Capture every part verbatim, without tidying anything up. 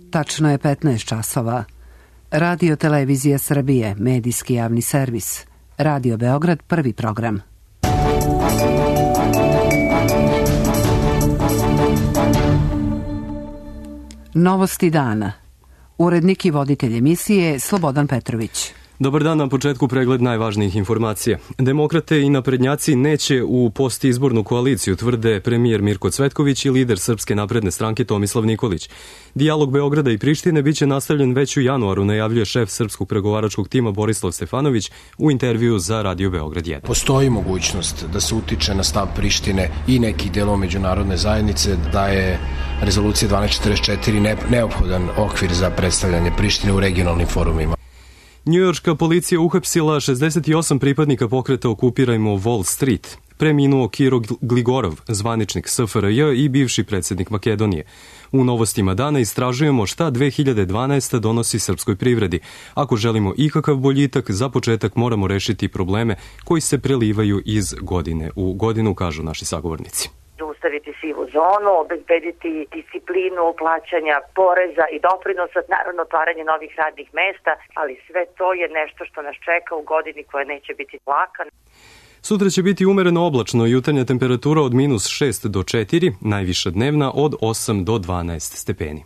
Tačno je petnaest časova. Radio Televizija Srbije, medijski javni servis. Radio Beograd, prvi program. Novosti dana. Urednik i voditelj emisije Slobodan Petrović. Dobar dan, na početku pregled najvažnijih informacija. Demokrate i naprednjaci neće u postizbornu koaliciju, tvrde premijer Mirko Cvetković i lider Srpske napredne stranke Tomislav Nikolić. Dijalog Beograda i Prištine biće nastavljen već u januaru, najavljuje šef srpskog pregovaračkog tima Borislav Stefanović u intervju za Radio Beograd jedan. Postoji mogućnost da se utiče na stav Prištine i nekih delova međunarodne zajednice, da je rezolucija dvanaest četrdeset četiri neophodan okvir za predstavljanje Prištine u regionalnim forumima. Njujorška policija uhapsila šezdeset osam pripadnika pokreta Okupirajmo Wall Street. Preminuo Kiro Gligorov, zvaničnik S F R J i bivši predsjednik Makedonije. U novostima dana istražujemo šta dve hiljade dvanaesta. donosi srpskoj privredi. Ako želimo ikakav boljitak, za početak moramo rešiti probleme koji se prelivaju iz godine u godinu, kažu naši sagovornici. Ustaviti sivu zonu, obezbediti disciplinu plaćanja poreza i doprinosa, naravno otvaranje novih radnih mesta, ali sve to je nešto što nas čeka u godini koja neće biti laka. Sutra će biti umereno oblačno, jutarnja temperatura od minus šest do četiri, najviša dnevna od osam do dvanaest stepeni.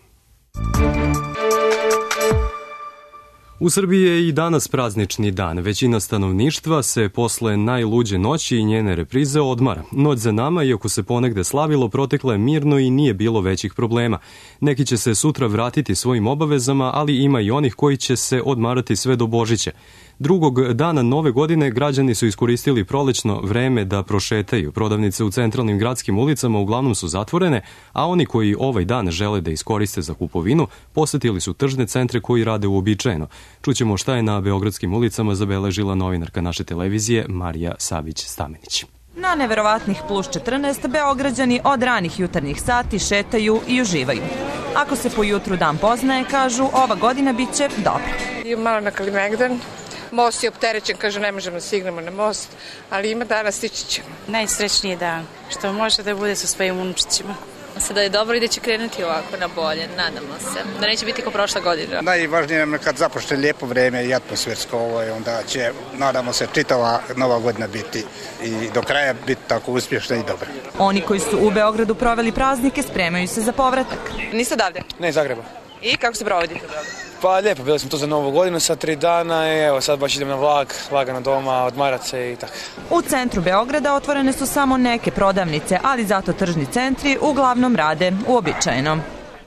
U Srbiji je i danas praznični dan. Većina stanovništva se posle najluđe noći i njene reprize odmara. Noć za nama, iako se ponegde slavilo, protekla je mirno i nije bilo većih problema. Neki će se sutra vratiti svojim obavezama, ali ima i onih koji će se odmarati sve do Božića. Drugog dana nove godine građani su iskoristili prolećno vreme da prošetaju. Prodavnice u centralnim gradskim ulicama uglavnom su zatvorene, a oni koji ovaj dan žele da iskoriste za kupovinu posetili su tržne centre koji rade uobičajeno. Čućemo šta je na beogradskim ulicama zabeležila novinarka naše televizije Marija Savić-Stamenić. Na neverovatnih plus četrnaest Beograđani od ranih jutarnjih sati šetaju i uživaju. Ako se po jutru dan poznaje, kažu, ova godina bit će dobra. Idem malo na Kalimegdan. Most je opterećen, kaže, ne možemo da stignemo na most, ali ima danas, stići ćemo. Najsrećniji dan, što može da bude sa svojim unučićima. Sada je dobro i da će krenuti ovako na bolje, nadamo se, da neće biti kao prošla godina. Najvažnije nam je kad započne lijepo vreme i atmosfersko ovo je, onda će, nadamo se, čitava nova godina biti i do kraja biti tako uspješna i dobra. Oni koji su u Beogradu proveli praznike spremaju se za povratak. Niste odavde? Ne, iz Zagreba. I kako se provodite? Pa lijepo, bili smo tu za novu godinu, sad tri dana i evo sad baš idem na vlak, lagano doma, odmarat se i tako. U centru Beograda otvorene su samo neke prodavnice, ali zato tržni centri uglavnom rade uobičajeno.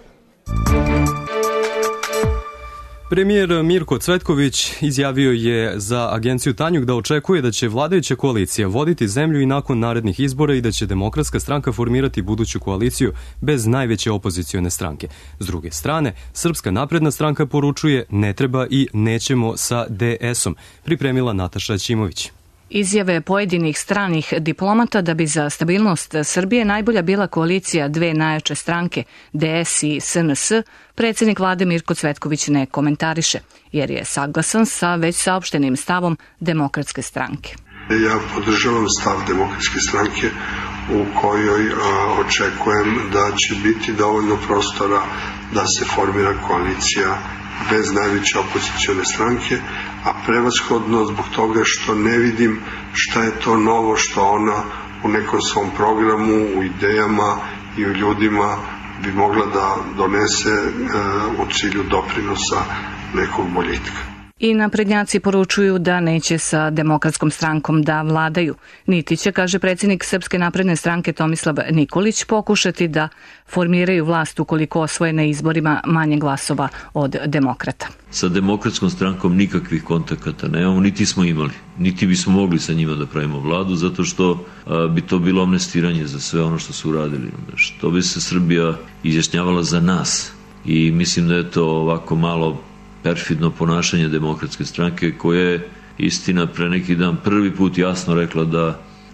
Premijer Mirko Cvetković izjavio je za agenciju Tanjug da očekuje da će vladajuća koalicija voditi zemlju i nakon narednih izbora i da će Demokratska stranka formirati buduću koaliciju bez najveće opozicione stranke. S druge strane, Srpska napredna stranka poručuje ne treba i nećemo sa D S-om, pripremila Nataša Ćimović. Izjave pojedinih stranih diplomata da bi za stabilnost Srbije najbolja bila koalicija dve najjače stranke, D S i S N S, predsjednik vlade Mirko Cvetković ne komentariše, jer je saglasan sa već saopštenim stavom Demokratske stranke. Ja podržavam stav Demokratske stranke u kojoj a, očekujem da će biti dovoljno prostora da se formira koalicija bez najveće opozicione stranke, a prevashodno zbog toga što ne vidim šta je to novo što ona u nekom svom programu, u idejama i u ljudima bi mogla da donese e, u cilju doprinosa nekog boljitka. I naprednjaci poručuju da neće sa Demokratskom strankom da vladaju. Niti će, kaže predsjednik Srpske napredne stranke Tomislav Nikolić, pokušati da formiraju vlast ukoliko osvoje na izborima manje glasova od demokrata. Sa Demokratskom strankom nikakvih kontakata nemamo, niti smo imali, niti bismo mogli sa njima da pravimo vladu, zato što a, bi to bilo amnestiranje za sve ono što su uradili. Što bi se Srbija izjašnjavala za nas i mislim da je to ovako malo perfidno ponašanje Demokratske stranke koja je, istina, pre neki dan prvi put jasno rekla da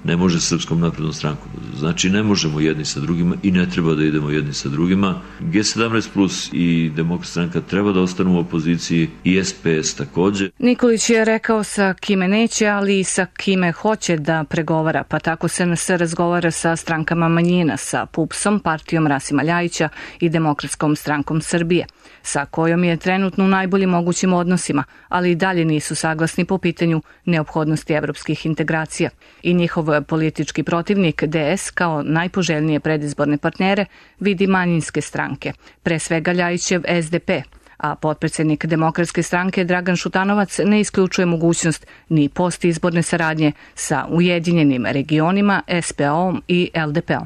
ne može Srpskom naprednom strankom. Znači ne možemo jedni sa drugima i ne treba da idemo jedni sa drugima. G sedamnaest plus i Demokratska stranka treba da ostanu u opoziciji i S P S takođe. Nikolić je rekao sa kime neće, ali i sa kime hoće da pregovara, pa tako S N S razgovara sa strankama manjina, sa P U P S-om, partijom Rasima Ljajića i Demokratskom strankom Srbije, sa kojom je trenutno u najboljim mogućim odnosima, ali i dalje nisu saglasni po pitanju neophodnosti evropskih integracija. I njihov politički protivnik D S kao najpoželjnije predizborne partnere vidi manjinske stranke, pre svega Ljajićev S D P, a potpredsednik Demokratske stranke Dragan Šutanovac ne isključuje mogućnost ni postizborne saradnje sa Ujedinjenim regionima, S P O-om i L D P-om.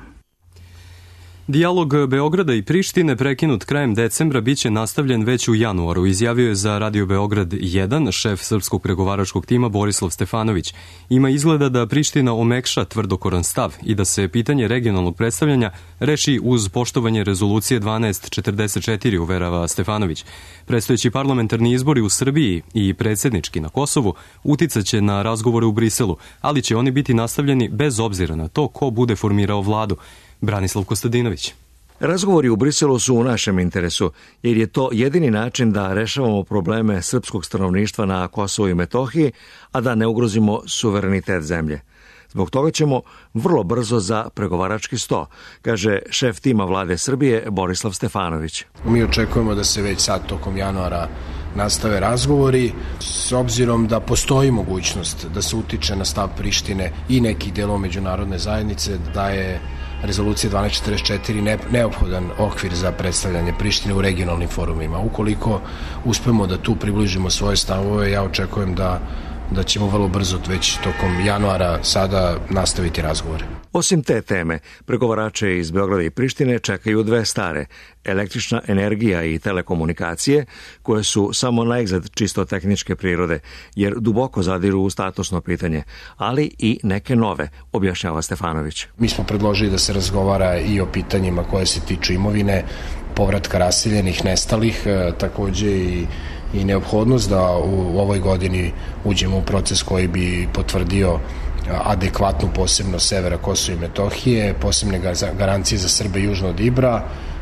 Dijalog Beograda i Prištine prekinut krajem decembra biće nastavljen već u januaru, izjavio je za Radio Beograd jedan šef srpskog pregovaračkog tima Borislav Stefanović. Ima izgleda da Priština omekša tvrdokoran stav i da se pitanje regionalnog predstavljanja reši uz poštovanje rezolucije dvanaest četrdeset četiri, uverava Stefanović. Predstojeći parlamentarni izbori u Srbiji i predsjednički na Kosovu uticaće na razgovore u Briselu, ali će oni biti nastavljeni bez obzira na to ko bude formirao vladu. Branislav Kostadinović. Razgovori u Briselu su u našem interesu, jer je to jedini način da rešavamo probleme srpskog stanovništva na Kosovu i Metohiji, a da ne ugrozimo suverenitet zemlje. Zbog toga ćemo vrlo brzo za pregovarački sto, kaže šef tima vlade Srbije Borislav Stefanović. Mi očekujemo da se već sad tokom januara nastave razgovori, s obzirom da postoji mogućnost da se utiče na stav Prištine i nekih delova međunarodne zajednice, da je rezolucija dvanaest četrdeset četiri ne, neophodan okvir za predstavljanje Prištine u regionalnim forumima. Ukoliko uspemo da tu približimo svoje stavove, ja očekujem da, da ćemo vrlo brzo već tokom januara sada nastaviti razgovore. Osim te teme, pregovarače iz Beograda i Prištine čekaju dve stare, električna energija i telekomunikacije, koje su samo naizgled čisto tehničke prirode, jer duboko zadiru u statusno pitanje, ali i neke nove, objašnjava Stefanović. Mi smo predložili da se razgovara i o pitanjima koje se tiču imovine, povratka raseljenih, nestalih, takođe i i neophodnost da u ovoj godini uđemo u proces koji bi potvrdio adekvatnu posebnost severa Kosova i Metohije, posebne garancije za Srbe južno od Ibra,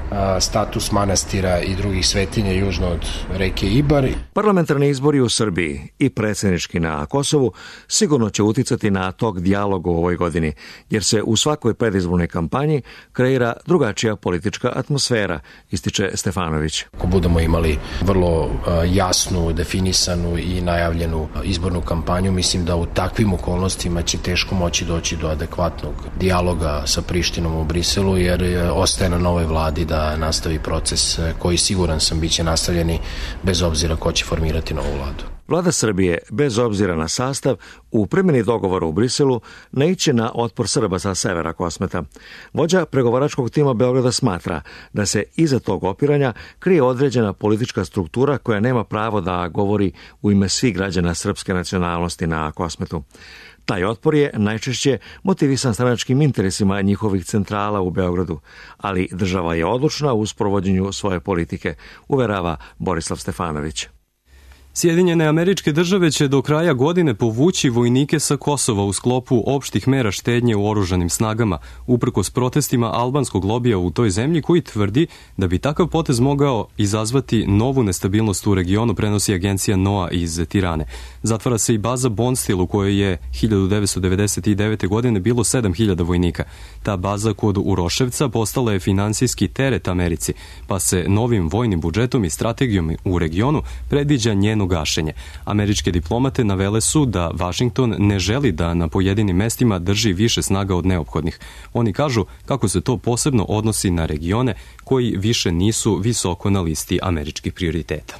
status manastira i drugih svetinja južno od reke Ibar. Parlamentarni izbori u Srbiji i predsjednički na Kosovu sigurno će uticati na tok dijaloga u ovoj godini, jer se u svakoj predizbornoj kampanji kreira drugačija politička atmosfera, ističe Stefanović. Ako budemo imali vrlo jasnu, definisanu i najavljenu izbornu kampanju, mislim da u takvim okolnostima će teško moći doći do adekvatnog dijaloga sa Prištinom u Briselu, jer ostaje na novoj vladi da da nastavi proces koji, siguran sam, biće nastavljeni bez obzira ko će formirati novu vladu. Vlada Srbije, bez obzira na sastav, u primjeni dogovora u Briselu naiće na otpor Srba sa severa Kosmeta. Vođa pregovaračkog tima Beograda smatra da se iza tog opiranja krije određena politička struktura koja nema pravo da govori u ime svih građana srpske nacionalnosti na Kosmetu. Taj otpor je najčešće motivisan stranačkim interesima njihovih centrala u Beogradu, ali država je odlučna u sprovođenju svoje politike, uverava Borislav Stefanović. Sjedinjene Američke Države će do kraja godine povući vojnike sa Kosova u sklopu opštih mera štednje u oružanim snagama, uprkos protestima albanskog lobija u toj zemlji koji tvrdi da bi takav potez mogao izazvati novu nestabilnost u regionu, prenosi agencija N O A iz Tirane. Zatvara se i baza Bonstil u kojoj je hiljadu devetsto devedeset devete. godine bilo sedam hiljada vojnika. Ta baza kod Uroševca postala je finansijski teret Americi, pa se novim vojnim budžetom i strategijom u regionu predviđa njeno gašenje. Američke diplomate navele su da Vašington ne želi da na pojedinim mestima drži više snaga od neophodnih. Oni kažu kako se to posebno odnosi na regione koji više nisu visoko na listi američkih prioriteta.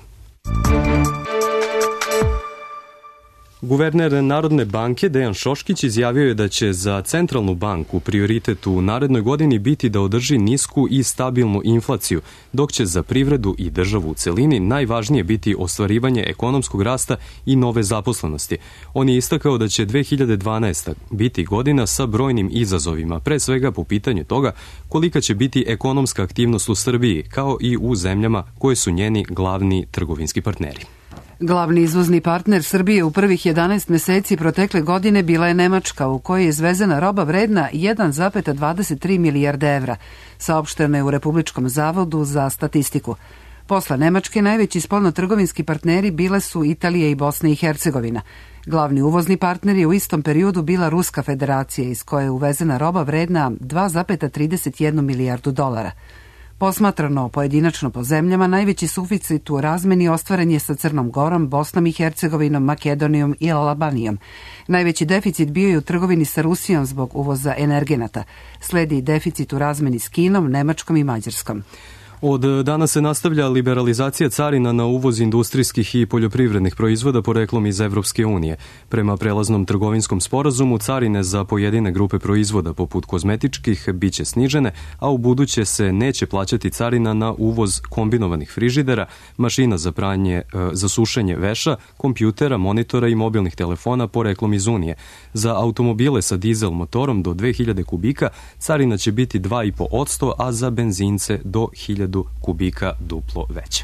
Guverner Narodne banke Dejan Šoškić izjavio je da će za centralnu banku prioritet u narednoj godini biti da održi nisku i stabilnu inflaciju, dok će za privredu i državu u celini najvažnije biti ostvarivanje ekonomskog rasta i nove zaposlenosti. On je istakao da će dve hiljade dvanaesta. biti godina sa brojnim izazovima, pre svega po pitanju toga kolika će biti ekonomska aktivnost u Srbiji, kao i u zemljama koje su njeni glavni trgovinski partneri. Glavni izvozni partner Srbije u prvih jedanaest meseci protekle godine bila je Nemačka, u kojoj je izvezena roba vredna jedan zarez dvadeset tri milijarde evra, saopšteno je u Republičkom zavodu za statistiku. Posle Nemačke najveći spoljnotrgovinski partneri bile su Italija i Bosna i Hercegovina. Glavni uvozni partner je u istom periodu bila Ruska federacija, iz koje je uvezena roba vredna dva zarez trideset jednu milijardu dolara. Posmatrano pojedinačno po zemljama, najveći suficit u razmeni ostvaren je sa Crnom Gorom, Bosnom i Hercegovinom, Makedonijom i Albanijom. Najveći deficit bio je u trgovini sa Rusijom zbog uvoza energenata. Sledi deficit u razmeni s Kinom, Nemačkom i Mađarskom. Od danas se nastavlja liberalizacija carina na uvoz industrijskih i poljoprivrednih proizvoda poreklom iz Evropske unije. Prema prelaznom trgovinskom sporazumu carine za pojedine grupe proizvoda poput kozmetičkih biće snižene, a u buduće se neće plaćati carina na uvoz kombinovanih frižidera, mašina za pranje, za sušenje veša, kompjutera, monitora i mobilnih telefona poreklom iz Unije. Za automobile sa dizel motorom do dve hiljade kubika carina će biti dva zarez pet posto, a za benzince do hiljadu kubika duplo veća.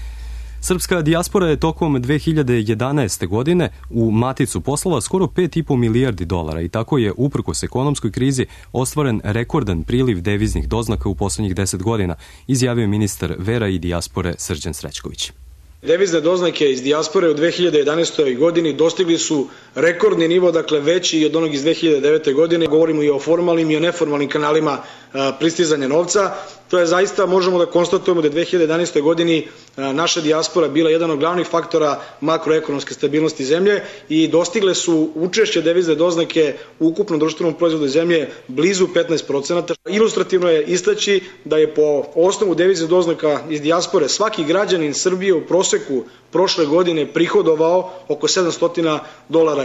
Srpska dijaspora je tokom dve hiljade jedanaeste. godine u maticu poslala skoro pet zarez pet milijardi dolara i tako je, uprkos ekonomskoj krizi, ostvaren rekordan priliv deviznih doznaka u poslednjih deset godina, izjavio ministar vera i dijaspore Srđan Srećković. Devizne doznake iz dijaspore u dve hiljade jedanaestoj. godini dostigli su rekordni nivo, dakle veći od onog iz dve hiljade devete. godine. Govorimo i o formalnim i o neformalnim kanalima pristizanja novca. To je zaista, možemo da konstatujemo da je dve hiljade jedanaestoj. godini naša dijaspora bila jedan od glavnih faktora makroekonomske stabilnosti zemlje i dostigle su učešće devizne doznake u ukupnom društvenom proizvodu zemlje blizu petnaest procenata. Ilustrativno je istaći da je po osnovu deviznih doznaka iz dijaspore svaki građanin Srbije u proseku prošle godine prihodovao oko sedamsto dolara.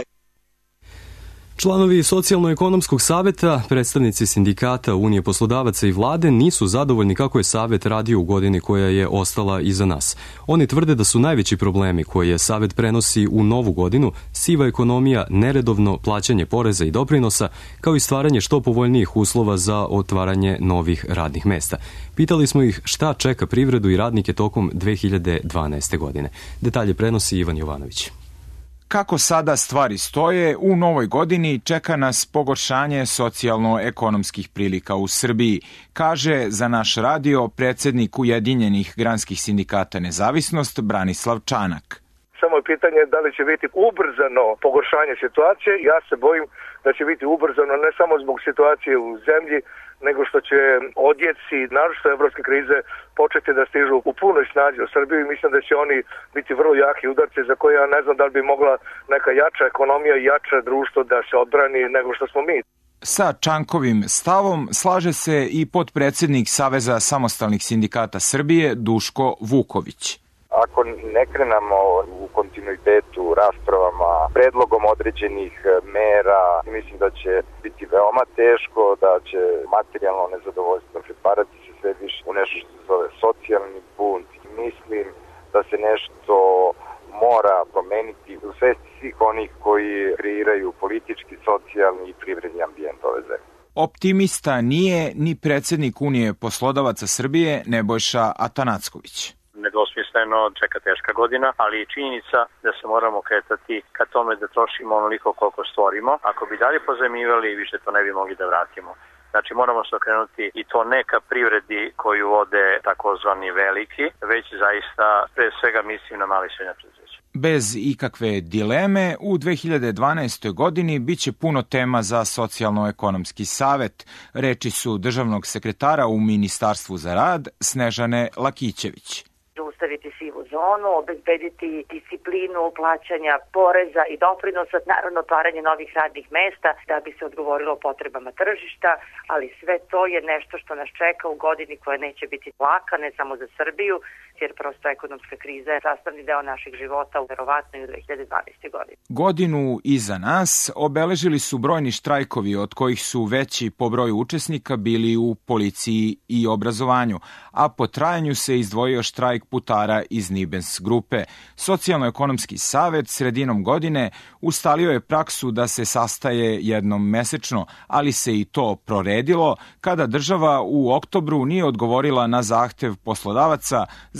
Članovi Socijalno-ekonomskog saveta, predstavnici sindikata, Unije poslodavaca i vlade nisu zadovoljni kako je savet radio u godini koja je ostala iza nas. Oni tvrde da su najveći problemi koje savet prenosi u novu godinu siva ekonomija, neredovno plaćanje poreza i doprinosa, kao i stvaranje što povoljnijih uslova za otvaranje novih radnih mesta. Pitali smo ih šta čeka privredu i radnike tokom dve hiljade dvanaeste. godine. Detalje prenosi Ivan Jovanović. Kako sada stvari stoje, u novoj godini čeka nas pogoršanje socijalno-ekonomskih prilika u Srbiji, kaže za naš radio predsjednik Ujedinjenih granskih sindikata Nezavisnost Branislav Čanak. Samo je pitanje da li će biti ubrzano pogoršanje situacije. Ja se bojim da će biti ubrzano ne samo zbog situacije u zemlji, nego što će odjeci, naročito evropske krize, početi da stižu u punoj snazi u Srbiju i mislim da će oni biti vrlo jaki udarci za koje ja ne znam da li bi mogla neka jača ekonomija i jače društvo da se odbrani nego što smo mi. Sa Čankovim stavom slaže se i potpredsjednik Saveza samostalnih sindikata Srbije Duško Vuković. Ako ne krenemo u kontinuitetu raspravama, predlogom određenih mera, mislim da će biti veoma teško, da će materijalno nezadovoljstvo pretvarati se sve više u nešto što se zove socijalni bunt. Mislim da se nešto mora promeniti u svesti svih onih koji kreiraju politički, socijalni i privredni ambijent ove zemlje. Optimista nije ni predsjednik Unije poslodavaca Srbije Nebojša Atanacković. Nedvosmisleno čeka teška godina, ali i činjenica da se moramo kretati ka tome da trošimo onoliko koliko stvorimo. Ako bi dalje pozajmljivali, više to ne bi mogli da vratimo. Znači moramo se okrenuti i to ne ka privredi koju vode takozvani veliki, već zaista pre svega mislim na mali i srednja preduzeća. Bez ikakve dileme, u dve hiljade dvanaestoj. godini biće puno tema za Socijalno-ekonomski savet. Reči su državnog sekretara u Ministarstvu za rad Snežane Lakićević. Ustaviti sivu zonu, obezbediti disciplinu plaćanja poreza i doprinosa, naravno otvaranje novih radnih mesta da bi se odgovorilo potrebama tržišta, ali sve to je nešto što nas čeka u godini koja neće biti laka, ne samo za Srbiju, jer prosto ekonomska kriza je sastavni deo naših života, verovatno i u dve hiljade dvanaestoj. godini. Godinu iza nas obeležili su brojni štrajkovi, od kojih su veći po broju učesnika bili u policiji i obrazovanju, a po trajanju se izdvojio štrajk putara iz Nibens grupe. Socijalno-ekonomski savet sredinom godine ustalio je praksu da se sastaje jednom mesečno, ali se i to proredilo kada država u oktobru nije odgovorila na zahtev poslodavaca za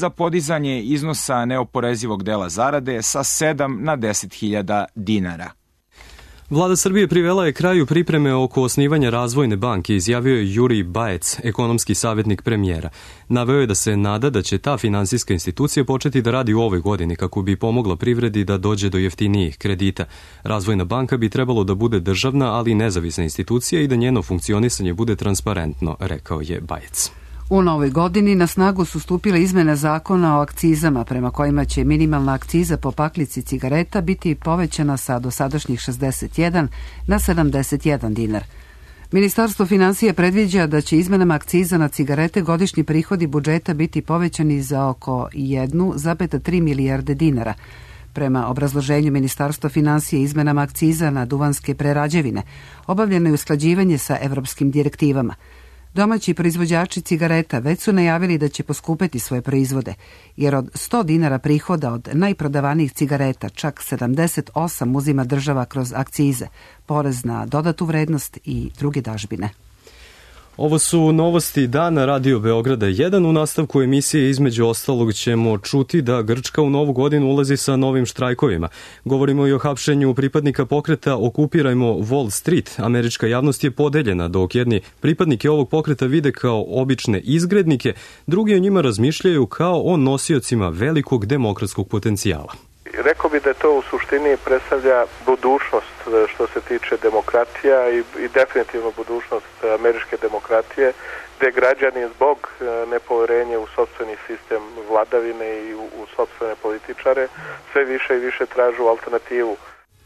za podizanje iznosa neoporezivog dela zarade sa sedam na deset hiljada dinara. Vlada Srbije privela je kraju pripreme oko osnivanja razvojne banke, izjavio je Jurij Bajec, ekonomski savjetnik premijera. Naveo je da se nada da će ta finansijska institucija početi da radi u ovoj godini kako bi pomogla privredi da dođe do jeftinijih kredita. Razvojna banka bi trebalo da bude državna, ali i nezavisna institucija i da njeno funkcionisanje bude transparentno, rekao je Bajec. U novoj godini na snagu su stupile izmene zakona o akcizama prema kojima će minimalna akciza po paklici cigareta biti povećana sa dosadašnjih šezdeset jedan na sedamdeset jedan dinar. Ministarstvo finansija predviđa da će izmenama akciza na cigarete godišnji prihodi budžeta biti povećani za oko jedan zarez tri milijarde dinara. Prema obrazloženju Ministarstva finansija izmenama akciza na duvanske prerađevine obavljeno je usklađivanje sa evropskim direktivama. Domaći proizvođači cigareta već su najavili da će poskupeti svoje proizvode, jer od sto dinara prihoda od najprodavanijih cigareta čak sedamdeset osam uzima država kroz akcize, porez na dodatu vrednost i druge dažbine. Ovo su novosti dana Radio Beograda jedan. U nastavku emisije između ostalog ćemo čuti da Grčka u novu godinu ulazi sa novim štrajkovima. Govorimo i o hapšenju pripadnika pokreta Okupirajmo Wall Street. Američka javnost je podeljena, dok jedni pripadnike ovog pokreta vide kao obične izgrednike, drugi o njima razmišljaju kao o nosiocima velikog demokratskog potencijala. Rekao bi da to u suštini predstavlja budućnost što se tiče demokratija i, i definitivno budućnost američke demokratije, gde građani zbog nepoverenja u sopstveni sistem vladavine i u, u sopstvene političare sve više i više tražu alternativu.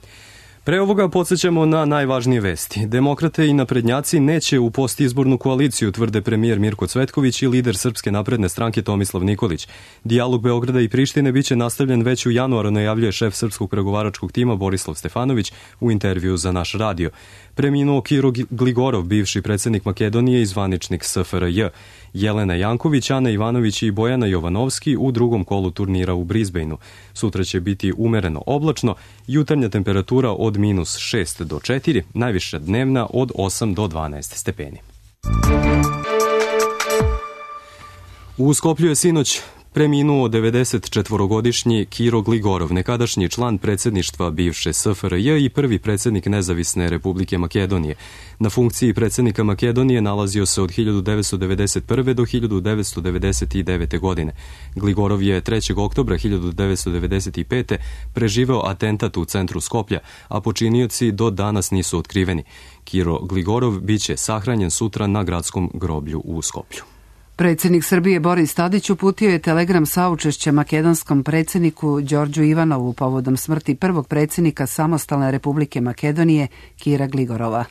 Pre ovoga podsjećamo na najvažnije vesti. Demokrate i naprednjaci neće u postizbornu koaliciju, tvrde premijer Mirko Cvetković i lider Srpske napredne stranke Tomislav Nikolić. Dijalog Beograda i Prištine biće nastavljen već u januaru, najavljuje šef srpskog pregovaračkog tima Borislav Stefanović u intervju za naš radio. Preminuo Kiro Gligorov, bivši predsjednik Makedonije i zvaničnik S F R J. Jelena Janković, Ana Ivanović i Bojana Jovanovski u drugom kolu turnira u Brisbaneu. Sutra će biti umereno oblačno, jutarnja temperatura od minus šest do četiri, najviša dnevna od osam do dvanaest stepeni. U Skoplju je sinoć preminuo devedesetčetvorogodišnji Kiro Gligorov, nekadašnji član predsjedništva bivše S F R J i prvi predsjednik Nezavisne Republike Makedonije. Na funkciji predsjednika Makedonije nalazio se od hiljadu devetsto devedeset prve do hiljadu devetsto devedeset devete. godine. Gligorov je trećeg oktobra hiljadu devetsto devedeset pete. preživeo atentat u centru Skoplja, a počinioci do danas nisu otkriveni. Kiro Gligorov biće sahranjen sutra na gradskom groblju u Skoplju. Predsjednik Srbije Boris Tadić uputio je telegram saučešća makedonskom predsjedniku Đorđu Ivanovu povodom smrti prvog predsjednika Samostalne Republike Makedonije Kira Gligorova.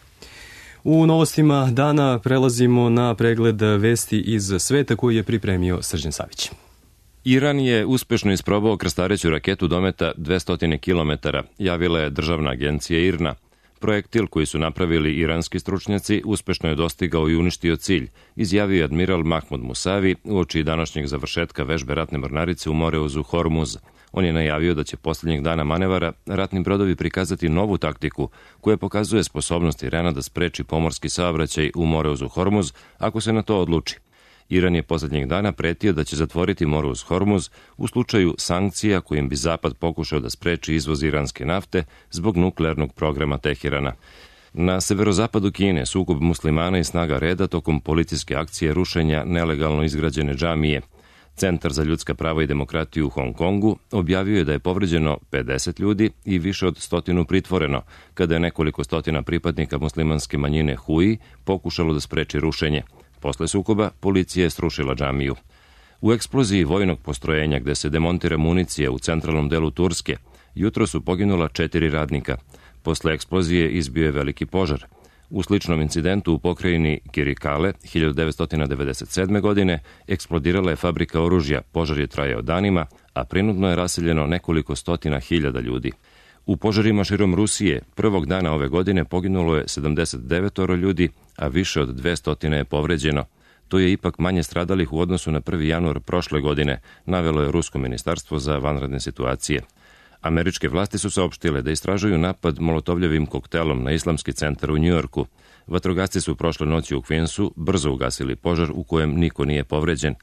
U novostima dana prelazimo na pregled vesti iz sveta koji je pripremio Srđan Savić. Iran je uspešno isprobao krstareću raketu dometa dvesta kilometara, javila je državna agencija I R N A. Projektil koji su napravili iranski stručnjaci uspešno je dostigao i uništio cilj, izjavio je admiral Mahmud Musavi uoči današnjeg završetka vežbe ratne mornarice u Moreuzu Hormuz. On je najavio da će posljednjeg dana manevara ratni brodovi prikazati novu taktiku koja pokazuje sposobnost Irana da spreči pomorski saobraćaj u Moreuzu Hormuz ako se na to odluči. Iran je posljednjeg dana pretio da će zatvoriti Moreuz Hormuz u slučaju sankcija kojim bi Zapad pokušao da spreči izvoz iranske nafte zbog nuklearnog programa Teherana. Na severozapadu Kine sukob muslimana i snaga reda tokom policijske akcije rušenja nelegalno izgrađene džamije. Centar za ljudska prava i demokratiju u Hong Kongu objavio je da je povređeno pedeset ljudi i više od stotinu pritvoreno, kada je nekoliko stotina pripadnika muslimanske manjine Hui pokušalo da spreči rušenje. Posle sukoba, policija je srušila džamiju. U eksploziji vojnog postrojenja gde se demontira municija u centralnom delu Turske, jutro su poginula četiri radnika. Posle eksplozije izbio je veliki požar. U sličnom incidentu u pokrajini Kirikale hiljadu devetsto devedeset sedme. godine eksplodirala je fabrika oružja, požar je trajao danima, a prinudno je raseljeno nekoliko stotina hiljada ljudi. U požarima širom Rusije prvog dana ove godine poginulo je sedamdeset devet ljudi, a više od dvesta je povređeno. To je ipak manje stradalih u odnosu na prvi januar prošle godine, navelo je Rusko ministarstvo za vanredne situacije. Američke vlasti su saopštile da istražuju napad molotovljevim koktelom na islamski centar u Njujorku. Vatrogasci su prošle noći u Queensu brzo ugasili požar u kojem niko nije povređen.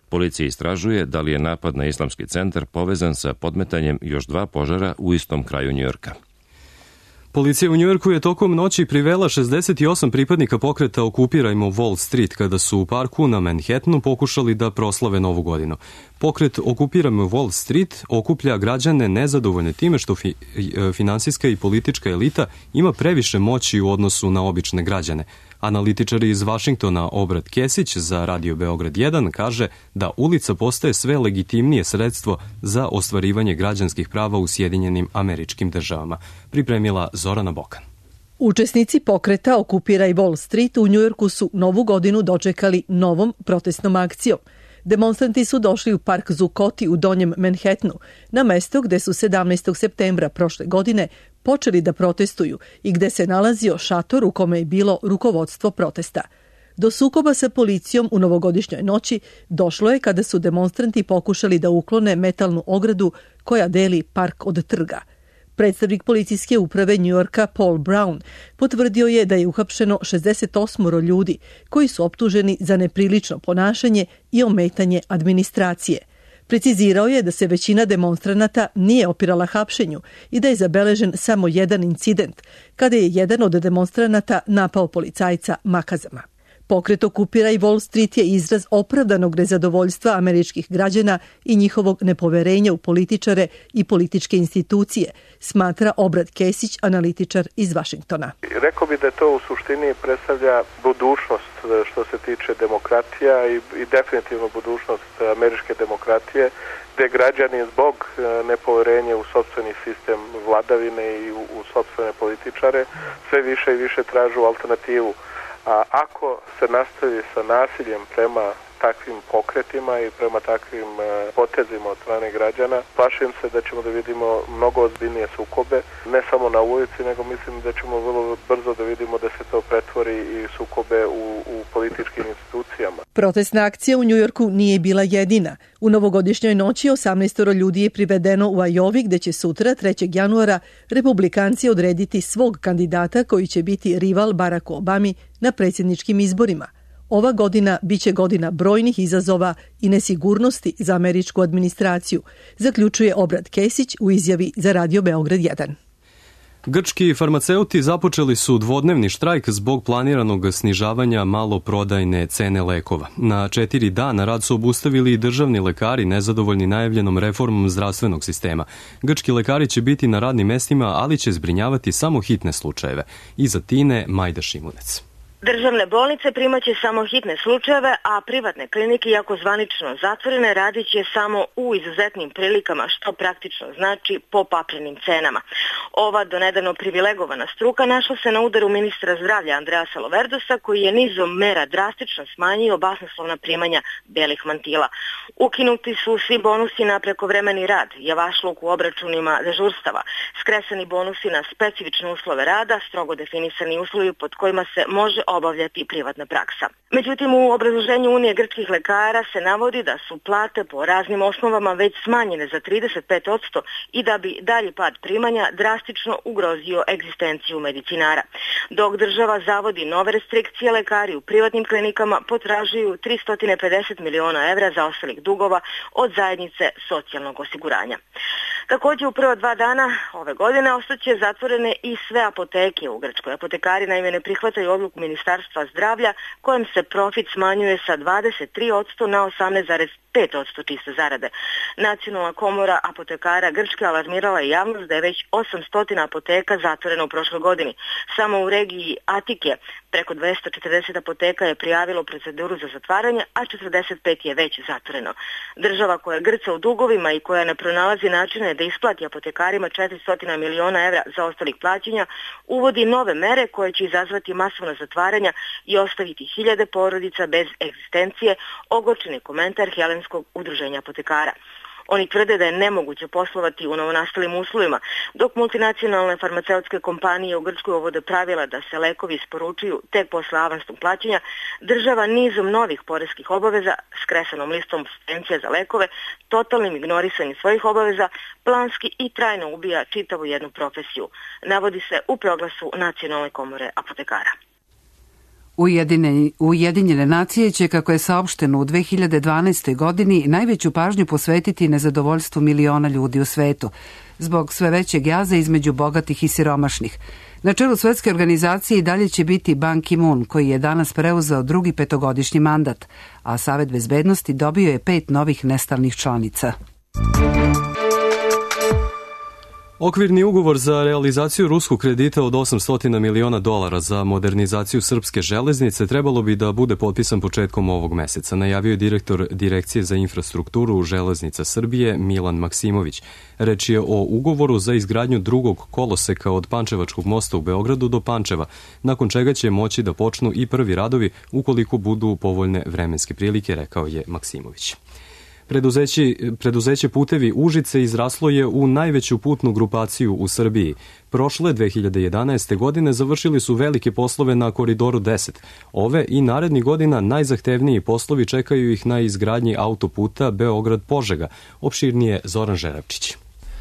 Policija istražuje da li je napad na islamski centar povezan sa podmetanjem još dva požara u istom kraju Njujorka. Policija u Njujorku je tokom noći privela šezdeset osam pripadnika pokreta Okupirajmo Wall Street kada su u parku na Manhattanu pokušali da proslave Novu godinu. Pokret Okupirajmo Wall Street okuplja građane nezadovoljne time što fi, finansijska i politička elita ima previše moći u odnosu na obične građane. Analitičari iz Vašingtona Obrad Kesić za Radio Beograd jedan kaže da ulica postaje sve legitimnije sredstvo za ostvarivanje građanskih prava u Sjedinjenim Američkim Državama. Pripremila Zorana Bokan. Učesnici pokreta Okupiraj Wall Street u Njujorku su Novu godinu dočekali novom protestnom akcijom. Demonstranti su došli u park Zuccotti u Donjem Manhattanu, na mesto gde su sedamnaestog septembra prošle godine počeli da protestuju i gde se nalazio šator u kome je bilo rukovodstvo protesta. Do sukoba sa policijom u novogodišnjoj noći došlo je kada su demonstranti pokušali da uklone metalnu ogradu koja deli park od trga. Predstavnik policijske uprave Njujorka Paul Brown potvrdio je da je uhapšeno šezdeset osam ljudi koji su optuženi za neprilično ponašanje i ometanje administracije. Precizirao je da se većina demonstranata nije opirala hapšenju i da je zabeležen samo jedan incident, kada je jedan od demonstranata napao policajca makazama. Pokret Okupiraj Wall Street je izraz opravdanog nezadovoljstva američkih građana i njihovog nepoverenja u političare i političke institucije, smatra Obrad Kesić, analitičar iz Vašingtona. Rekao bi da to u suštini predstavlja budućnost što se tiče demokratija i, i definitivno budućnost američke demokratije, gde građani zbog nepoverenja u sopstveni sistem vladavine i u, u sopstvene političare sve više i više tražu alternativu. A ako se nastavi sa nasiljem prema takvim pokretima i prema takvim potezima od strane građana, plašim se da ćemo da vidimo mnogo ozbiljnije sukobe, ne samo na ulici, nego mislim da ćemo vrlo brzo da vidimo da se to pretvori i sukobe u, u političkim institucijama. Protestna akcija u Njujorku nije bila jedina. U novogodišnjoj noći osamnaest ljudi je privedeno u Ajovi, gde će sutra, trećeg januara, republikanci odrediti svog kandidata koji će biti rival Baracku Obami na predsjedničkim izborima. Ova godina biće godina brojnih izazova i nesigurnosti za američku administraciju, zaključuje Obrad Kesić u izjavi za Radio Beograd jedan. Grčki farmaceuti započeli su dvodnevni štrajk zbog planiranog snižavanja maloprodajne cene lekova. Na četiri dana rad su obustavili i državni lekari nezadovoljni najavljenom reformom zdravstvenog sistema. Grčki lekari će biti na radnim mestima, ali će zbrinjavati samo hitne slučajeve. Iza Tine, Majda Šimunec. Državne bolnice primaće samo hitne slučajeve, a privatne klinike, iako zvanično zatvorene, radit će samo u izuzetnim prilikama, što praktično znači po paprenim cenama. Ova donedavno privilegovana struka našla se na udaru ministra zdravlja Andreasa Loverdosa, koji je nizom mera drastično smanjio basnoslovna primanja belih mantila. Ukinuti su svi bonusi na prekovremeni rad, javašluk u obračunima dežurstava, skresani bonusi na specifične uslove rada, strogo definisani uslovi pod kojima se može obavljati privatna praksa. Međutim, u obrazloženju Unije grčkih lekara se navodi da su plate po raznim osnovama već smanjene za trideset pet posto i da bi dalji pad primanja drastično ugrozio egzistenciju medicinara. Dok država zavodi nove restrikcije, lekari u privatnim klinikama potražuju tristo pedeset miliona evra zaostalih dugova od zajednice socijalnog osiguranja. Također u prva dva dana ove godine ostaće zatvorene i sve apoteke u Grčkoj. Apotekari naime ne prihvataju odluku Ministarstva zdravlja kojem se profit smanjuje sa dvadeset tri posto na osamnaest zarez pet posto čiste zarade. Nacionalna komora apotekara Grčke alarmirala je javnost da je već osamsto apoteka zatvoreno u prošloj godini. Samo u regiji Atike preko dvesta četrdeset apoteka je prijavilo proceduru za zatvaranje, a četrdeset pet je već zatvoreno. Država koja grca u dugovima i koja ne pronalazi načine da isplati apotekarima četiristo miliona evra za ostalih plaćanja, uvodi nove mere koje će izazvati masovna zatvaranja i ostaviti hiljade porodica bez egzistencije, ogorčeni komentar Helenskog udruženja apotekara. Oni tvrde da je nemoguće poslovati u novonastalim uslovima, dok multinacionalne farmaceutske kompanije u Grčkoj uvode pravila da se lekovi isporučuju tek posle avansnog plaćanja. Država nizom novih poreskih obaveza, skresanom listom subvencija za lekove, totalnim ignorisanjem svojih obaveza, planski i trajno ubija čitavu jednu profesiju, navodi se u proglasu Nacionalne komore apotekara. Ujedinjene, Ujedinjene nacije će, kako je saopšteno u dve hiljade dvanaestoj godini, najveću pažnju posvetiti nezadovoljstvu miliona ljudi u svetu, zbog sve većeg jaza između bogatih i siromašnih. Na čelu svetske organizacije i dalje će biti Ban Ki-moon, koji je danas preuzeo drugi petogodišnji mandat, a Savet bezbednosti dobio je pet novih nestalnih članica. Okvirni ugovor za realizaciju ruskog kredita od osamsto miliona dolara za modernizaciju srpske železnice trebalo bi da bude potpisan početkom ovog meseca, najavio je direktor Direkcije za infrastrukturu Železnica Srbije Milan Maksimović. Reč je o ugovoru za izgradnju drugog koloseka od Pančevačkog mosta u Beogradu do Pančeva, nakon čega će moći da počnu i prvi radovi ukoliko budu povoljne vremenske prilike, rekao je Maksimović. Preduzeće, preduzeće Putevi Užice izraslo je u najveću putnu grupaciju u Srbiji. Prošle dve hiljade jedanaeste. godine završili su velike poslove na Koridoru deset. Ove i narednih godina najzahtevniji poslovi čekaju ih na izgradnji autoputa Beograd-Požega. Opširnije Zoran Žerapčić.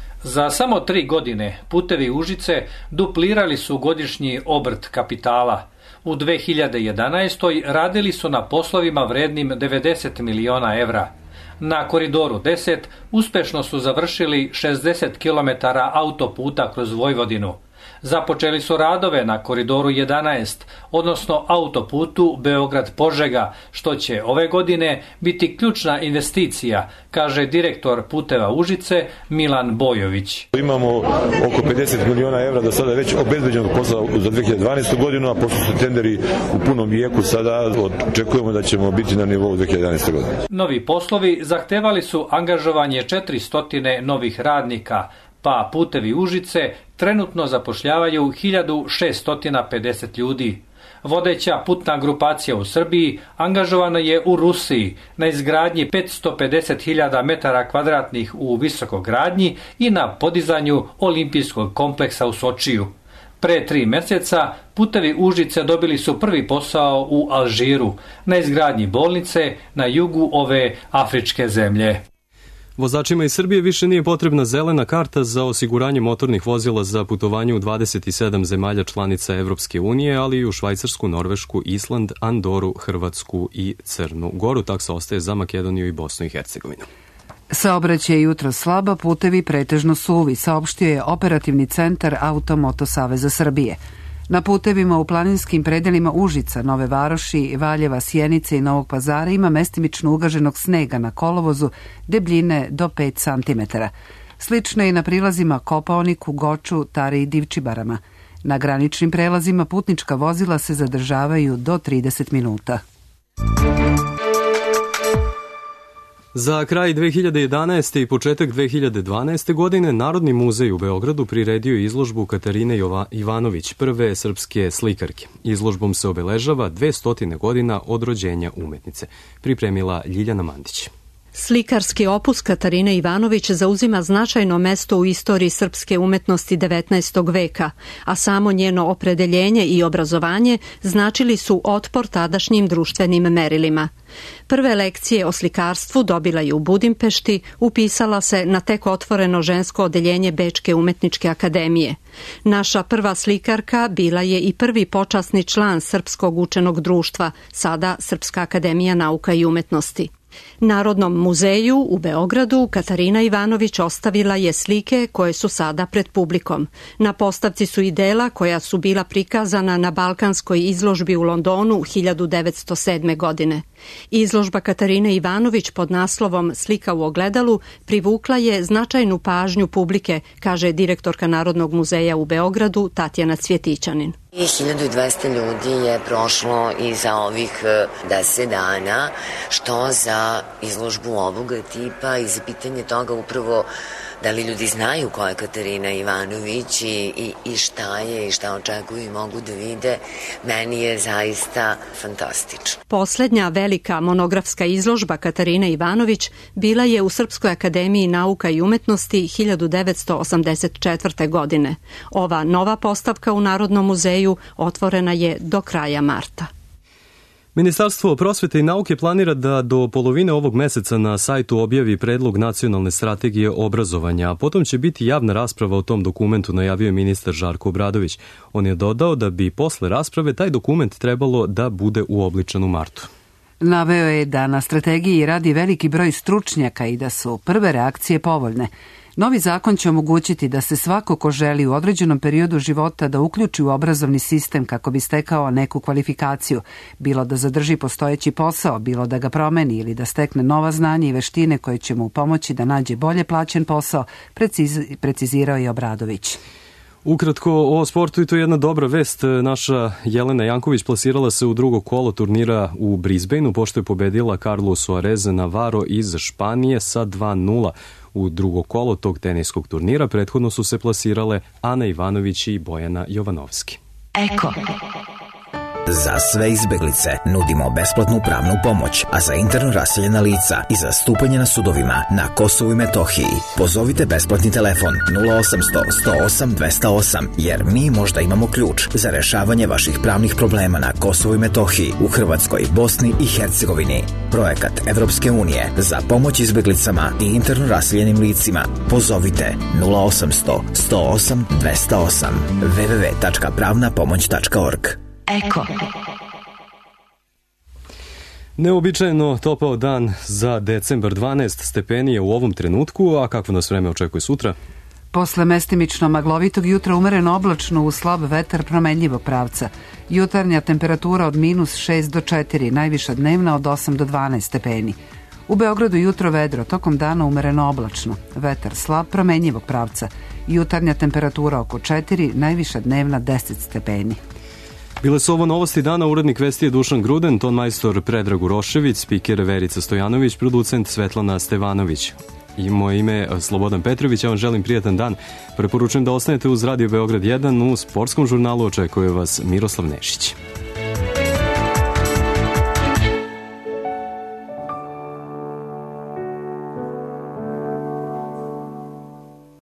Za samo tri godine Putevi Užice duplirali su godišnji obrt kapitala. U dve hiljade jedanaestoj. radili su na poslovima vrednim devedeset miliona evra. Na Koridoru deset uspešno su završili šezdeset kilometara autoputa kroz Vojvodinu. Započeli su radove na Koridoru jedanaest, odnosno autoputu Beograd-Požega, što će ove godine biti ključna investicija, kaže direktor Puteva Užice Milan Bojović. Imamo oko pedeset miliona evra do sada već obezbeđenog posla za dve hiljade dvanaestu. godinu, a pošto su tenderi u punom jeku, sada očekujemo da ćemo biti na nivou dve hiljade jedanaeste. godine. Novi poslovi zahtevali su angažovanje četiristo novih radnika, pa Putevi Užice trenutno zapošljavaju hiljadu šeststo pedeset ljudi. Vodeća putna grupacija u Srbiji angažovana je u Rusiji na izgradnji petsto pedeset hiljada metara kvadratnih u visokogradnji i na podizanju olimpijskog kompleksa u Sočiju. Pre tri meseca Putevi Užice dobili su prvi posao u Alžiru na izgradnji bolnice na jugu ove afričke zemlje. Vozačima iz Srbije više nije potrebna zelena karta za osiguranje motornih vozila za putovanje u dvadeset sedam zemalja članica Evropske unije, ali i u Švajcarsku, Norvešku, Island, Andoru, Hrvatsku i Crnu Goru. Taksa ostaje za Makedoniju i Bosnu i Hercegovinu. Saobraćaj je jutro slaba, putevi pretežno suvi, saopštio je operativni centar Automoto Saveza Srbije. Na putevima u planinskim predelima Užica, Nove Varoši, Valjeva, Sjenice i Novog Pazara ima mestimično ugaženog snega na kolovozu debljine do pet centimetara. Slično je i na prilazima Kopaoniku, Goču, Tari i Divčibarama. Na graničnim prelazima putnička vozila se zadržavaju do trideset minuta. Za kraj dve hiljade jedanaeste. i početak dve hiljade dvanaeste. godine Narodni muzej u Beogradu priredio je izložbu Katarine Ivanović, prve srpske slikarke. Izložbom se obeležava dvesta godina od rođenja umetnice. Pripremila Ljiljana Mandić. Slikarski opus Katarine Ivanović zauzima značajno mesto u istoriji srpske umetnosti devetnaestog veka, a samo njeno opredeljenje i obrazovanje značili su otpor tadašnjim društvenim merilima. Prve lekcije o slikarstvu dobila je u Budimpešti, upisala se na tek otvoreno žensko odeljenje Bečke umetničke akademije. Naša prva slikarka bila je i prvi počasni član Srpskog učenog društva, sada Srpska akademija nauka i umetnosti. Narodnom muzeju u Beogradu Katarina Ivanović ostavila je slike koje su sada pred publikom. Na postavci su i dela koja su bila prikazana na Balkanskoj izložbi u Londonu hiljadu devetsto sedme. godine. Izložba Katarine Ivanović pod naslovom Slika u ogledalu privukla je značajnu pažnju publike, kaže direktorka Narodnog muzeja u Beogradu Tatjana Cvjetićanin. hiljadu dvesta ljudi je prošlo i za ovih deset dana, što za izložbu ovoga tipa i za pitanje toga upravo da li ljudi znaju ko je Katarina Ivanović i, i, i šta je i šta očekuju i mogu da vide, meni je zaista fantastično. Poslednja velika monografska izložba Katarine Ivanović bila je u Srpskoj akademiji nauka i umetnosti hiljadu devetsto osamdeset četvrte. godine. Ova nova postavka u Narodnom muzeju otvorena je do kraja marta. Ministarstvo prosvete i nauke planira da do polovine ovog meseca na sajtu objavi predlog nacionalne strategije obrazovanja, a potom će biti javna rasprava o tom dokumentu, najavio je ministar Žarko Obradović. On je dodao da bi posle rasprave taj dokument trebalo da bude uobličen u martu. Naveo je da na strategiji radi veliki broj stručnjaka i da su prve reakcije povoljne. Novi zakon će omogućiti da se svako ko želi u određenom periodu života da uključi u obrazovni sistem kako bi stekao neku kvalifikaciju, bilo da zadrži postojeći posao, bilo da ga promeni ili da stekne nova znanja i veštine koje će mu pomoći da nađe bolje plaćen posao, preciz, precizirao je Obradović. Ukratko o sportu, i to je jedna dobra vest. Naša Jelena Janković plasirala se u drugo kolo turnira u Brisbaneu, pošto je pobedila Carlos Suarez Navarro iz Španije sa dva nula. U drugo kolo tog teniskog turnira prethodno su se plasirale Ana Ivanović i Bojana Jovanovski. Eko. Za sve izbeglice nudimo besplatnu pravnu pomoć, a za interno raseljena lica i zastupanje na sudovima na Kosovu i Metohiji pozovite besplatni telefon nula osamsto sto osam dvesta osam, jer mi možda imamo ključ za rešavanje vaših pravnih problema na Kosovu i Metohiji, u Hrvatskoj, Bosni i Hercegovini. Projekat Evropske unije za pomoć izbeglicama i interno raseljenim licima. Pozovite nula osamsto sto osam dvesta osam w w w tačka pravna pomoć tačka org. Eko. Neobičajno topao dan za decembar, dvanaest stepeni je u ovom trenutku, a kakvo nas vreme očekuje sutra? Posle mestimično maglovitog jutra umereno oblačno uz slab vetar promenljivog pravca. Jutarnja temperatura od minus šest do četiri, najviša dnevna od osam do dvanaest stepeni. U Beogradu jutro vedro, tokom dana umereno oblačno. Vetar slab promenljivog pravca. Jutarnja temperatura oko četiri, najviša dnevna deset stepeni. Bile su ovo novosti dana, urednik vesti je Dušan Gruden, ton majstor Predrag Urošević, spiker Verica Stojanović, producent Svetlana Stevanović. I moje ime je Slobodan Petrović, ja vam želim prijatan dan. Preporučujem da ostanete uz Radio Beograd jedan, u sportskom žurnalu očekuje vas Miroslav Nešić.